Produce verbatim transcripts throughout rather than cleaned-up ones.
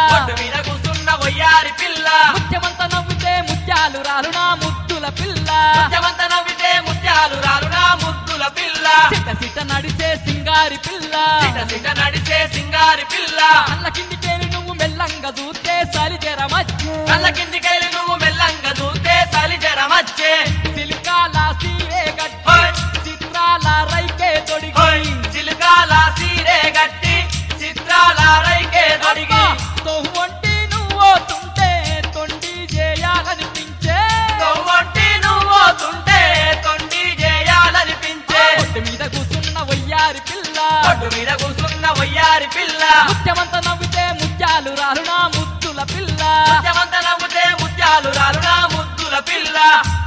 ఒడ్డు మీద కూసున్న వయ్యారి పిల్ల ముత్యమంత నవ్వితే ముత్యాలు రాలు నా ముద్దుల పిల్ల ముత్యమంత నవ్వితే ముత్యాలు రాలు నా ముద్దుల పిల్ల సిట సిట నడిసే సింగారి పిల్ల సిట సిట నడిసే సింగారి పిల్ల కళ్ళ కిందికేలి నువ్వు మెల్లంగా చూస్తే సలిజర మధ్య కళ్ళ కిందికెళ్ళి నువ్వు మెల్లంగా చూస్తే సలి జరమచ్చే సిల్కాల సీరే గట్టి చిత్రాల రైకే తొడిగి చిలుకాల సీరే గట్టి చిత్రాల రైకే తొడిగి తొవ్వంటి నువ్వోతుంటే తొండి చేయాలనిపించే తొవ్వంటి నువ్వోతుంటే తొండి చేయాలనిపించే ఒడ్డు మీద కూసున్న వయ్యారి పిల్ల ఒడ్డు మీద కూసున్న వయ్యారి పిల్ల ముత్యమంత నవ్వితే ముత్యాలు రాలు నా ముద్దుల పిల్ల ముత్యమంత నవ్వుతే ముత్యాలు రాలు నా ముద్దుల పిల్ల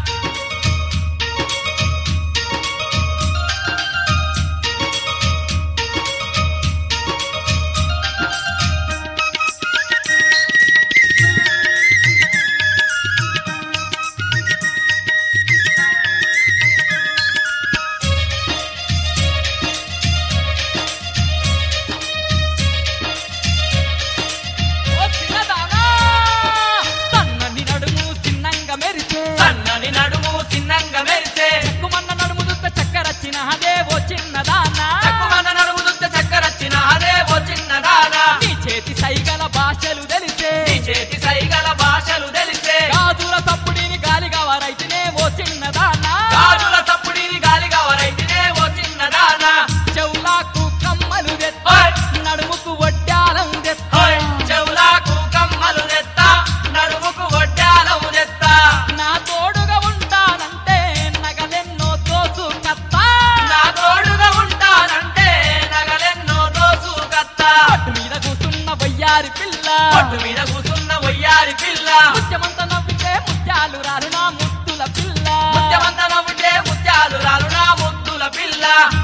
ఓ చిన్నదానా సన్నని నడుము చిన్నంగా మెరిసే సన్నని నడుము చిన్నంగా మెరిసే చెక్కుమన్న నడుము దుత్త చక్కరచ్చిన అదే ఓ చిన్నదానా చెక్కుమన్న నడుము దుత్త చక్కరచ్చిన అదే ఓ చిన్నదానా నీ చేతి సైగల భాషలు తెలిసే నీ చేతి సైగల భాషలు తెలిసే గాజుల తప్పుడిని గాలిగా వారైతేనే ఓ చిన్నదానా గాజుల తప్పుడిని గాలిగా వరైతేనే ఓ చిన్నదానా చెవులాకు కమ్మలు తెత్త ఓయ్! నడుముకు వడ్డాలం తెత్త ఓయ్! చెవులాకు కమ్మలు తెత్తా నడుముకు వడ్డాలము తెత్తా నా తోడుగా ఉంటానంటే నగలెన్నో తోసు కత్తా నా తోడుగా ఉంటానంటే నగలెన్నో దోసు కత్తా పట్టు మీద కూసున్న వయ్యారి పిల్ల పట్టు మీద కూసున్న వయ్యారి పిల్ల ముత్యమంత నవ్వితే ముత్యాలు రాలు నా ముద్దుల పిల్ల ముత్యమంత నవ్వుతే ముత్యాలు రాలు నా ముద్దుల పిల్ల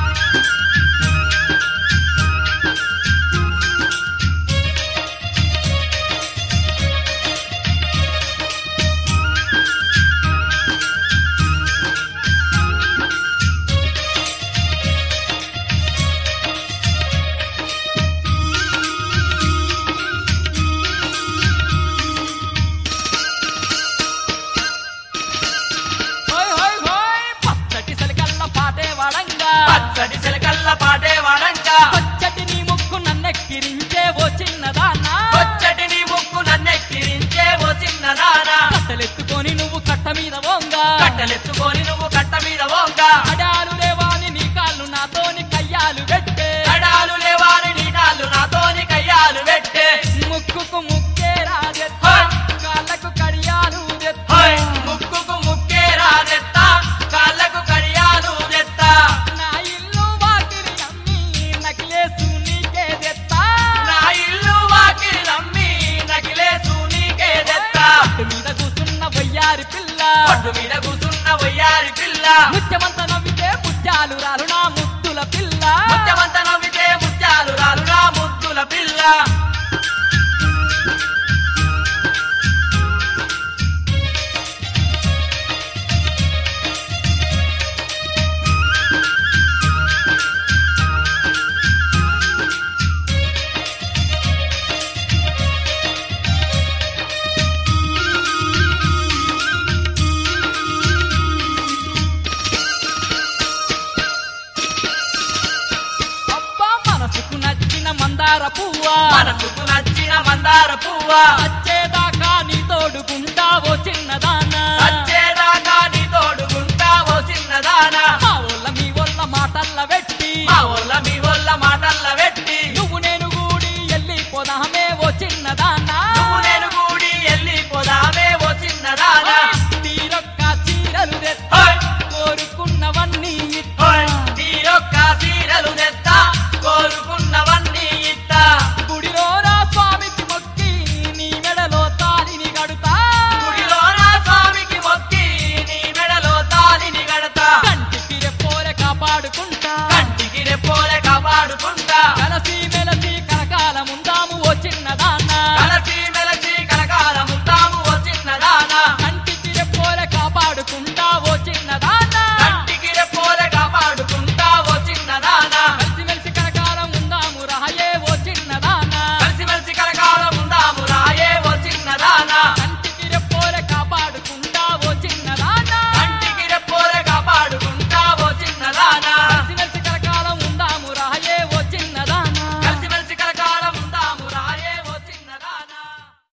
హోయ్ హోయ్ హోయ్ పచ్చటి సలికల్ల పాటే వాడంగా పచ్చడి చిలకల్ల పాటే వాడంగా పచ్చటి నీ ముక్కు నన్నెక్కిరించే ఓ చిన్నదానా పచ్చటి నీ ముక్కు నన్నెక్కిరించే ఓ చిన్నదానా కట్టెలెత్తుకొని నువ్వు కట్ట మీద వంగా కట్టెలెత్తుకొని నువ్వు కట్ట మీద వంగా అడాలు లేవాని నీ కాళ్ళు నాతోని కయ్యాలు పెట్టే కడాలు లేవాని నీ కాళ్ళు నాతోని కయ్యాలు పెట్టే ముక్కుకు ముక్కే రాజెత్త హోయ్! కాళ్ళకు కడియాలు తెత్త హోయ్! ముక్కుకు ముక్కే రాదెత్తా కాళ్ళకు కడియాలు తెత్తా నా ఇల్లు వాకిలి అమ్మి నకిలేసు నీకే తెత్తా నా ఇల్లు వాకిలి నమ్మి నకిలేసు నీకే తెత్తా పట్టు మీద కూసున్న వయ్యారి పిల్ల పట్టు మీద కూసున్న వయ్యారి పిల్ల ముత్యమంత నవ్వితే ముత్యాలు రాలు నా ముద్దుల పిల్ల ముత్యమంత నవ్వితే ముత్యాలు రాలు నా ముద్దుల పిల్ల అబ్బా మనసుకు నచ్చిన మందార పువ్వా మనసుకు నచ్చిన మందార పువ్వా వచ్చేదాకా నీ తోడుకుంటావో చిన్నదానా వచ్చే